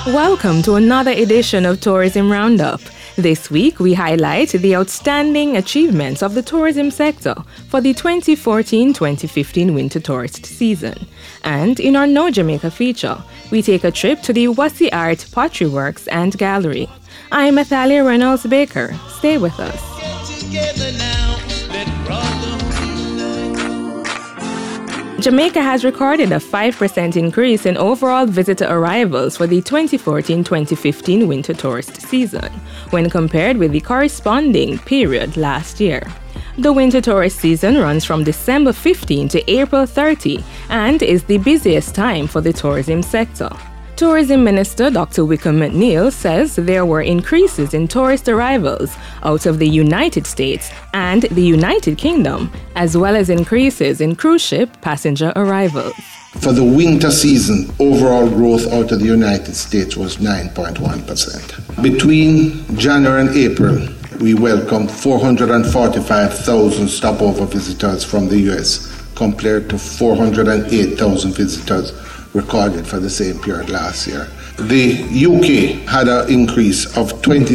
Welcome to another edition of Tourism Roundup. This week, we highlight the outstanding achievements of the tourism sector for the 2014-2015 winter tourist season. And in our No Jamaica feature, we take a trip to the Wasi Art Pottery Works and Gallery. I'm Athalia Reynolds Baker. Stay with us. Jamaica has recorded a 5% increase in overall visitor arrivals for the 2014-2015 winter tourist season when compared with the corresponding period last year. The winter tourist season runs from December 15 to April 30 and is the busiest time for the tourism sector. Tourism Minister Dr. Wickham McNeil says there were increases in tourist arrivals out of the United States and the United Kingdom, as well as increases in cruise ship passenger arrivals. For the winter season, overall growth out of the United States was 9.1%. Between January and April, we welcomed 445,000 stopover visitors from the U.S. compared to 408,000 visitors recorded for the same period last year. The UK had an increase of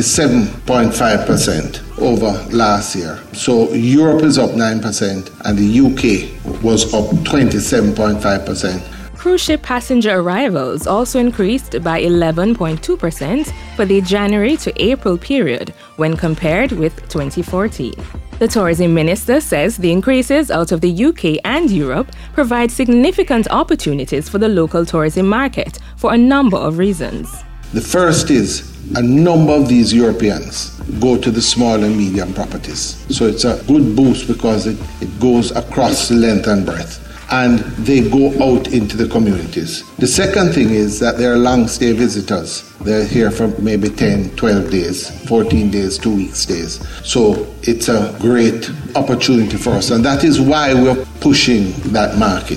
27.5% over last year. So Europe is up 9% and the UK was up 27.5%. Cruise ship passenger arrivals also increased by 11.2% for the January to April period when compared with 2014. The tourism minister says the increases out of the UK and Europe provide significant opportunities for the local tourism market for a number of reasons. The first is a number of these Europeans go to the small and medium properties. So it's a good boost because it goes across the length and breadth. And they go out into the communities. The second thing is that they're long-stay visitors. They're here for maybe 10, 12 days, 14 days, 2 week stays. So it's a great opportunity for us, and that is why we're pushing that market.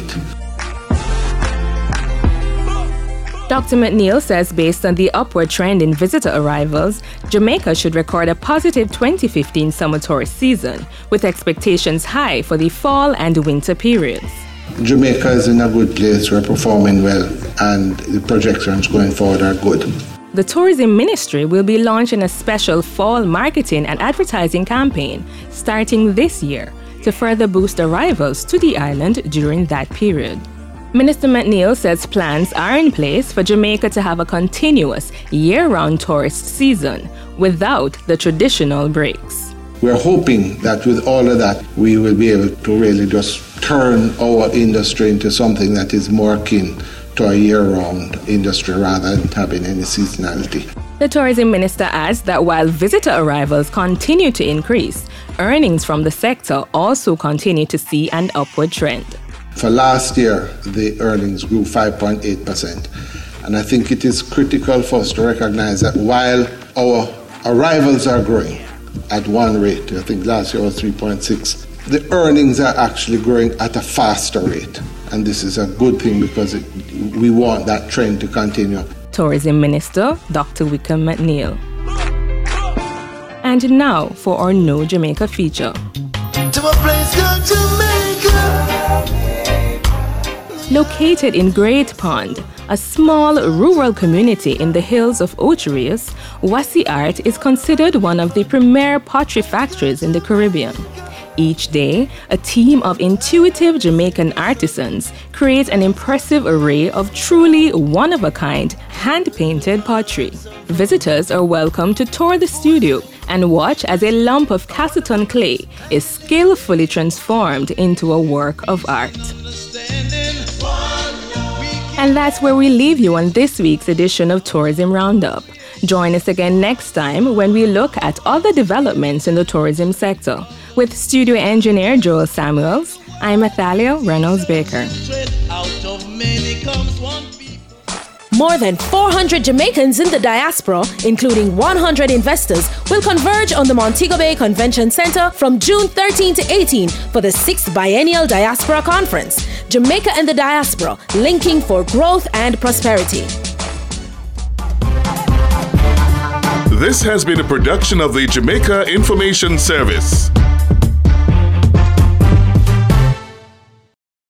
Dr. McNeil says based on the upward trend in visitor arrivals, Jamaica should record a positive 2015 summer tourist season, with expectations high for the fall and winter periods. Jamaica is in a good place, we're performing well, and the projections going forward are good. The Tourism Ministry will be launching a special fall marketing and advertising campaign starting this year to further boost arrivals to the island during that period. Minister McNeil says plans are in place for Jamaica to have a continuous year-round tourist season without the traditional breaks. We're hoping that with all of that, we will be able to really just turn our industry into something that is more akin to a year-round industry rather than having any seasonality. The tourism minister adds that while visitor arrivals continue to increase, earnings from the sector also continue to see an upward trend. For last year, the earnings grew 5.8%. And I think it is critical for us to recognize that while our arrivals are growing at one rate, I think last year was 3.6, the earnings are actually growing at a faster rate. And this is a good thing because we want that trend to continue. Tourism Minister Dr. Wickham McNeil. And now for our No Jamaica feature. To a place called Jamaica. Located in Great Pond, a small rural community in the hills of Ocho-Rios, Wasi Art is considered one of the premier pottery factories in the Caribbean. Each day, a team of intuitive Jamaican artisans create an impressive array of truly one-of-a-kind, hand-painted pottery. Visitors are welcome to tour the studio and watch as a lump of Casseton clay is skillfully transformed into a work of art. And that's where we leave you on this week's edition of Tourism Roundup. Join us again next time when we look at other developments in the tourism sector. With studio engineer Joel Samuels, I'm Athalia Reynolds Baker. More than 400 Jamaicans in the diaspora, including 100 investors, will converge on the Montego Bay Convention Center from June 13 to 18 for the 6th Biennial Diaspora Conference. Jamaica and the Diaspora, linking for growth and prosperity. This has been a production of the Jamaica Information Service.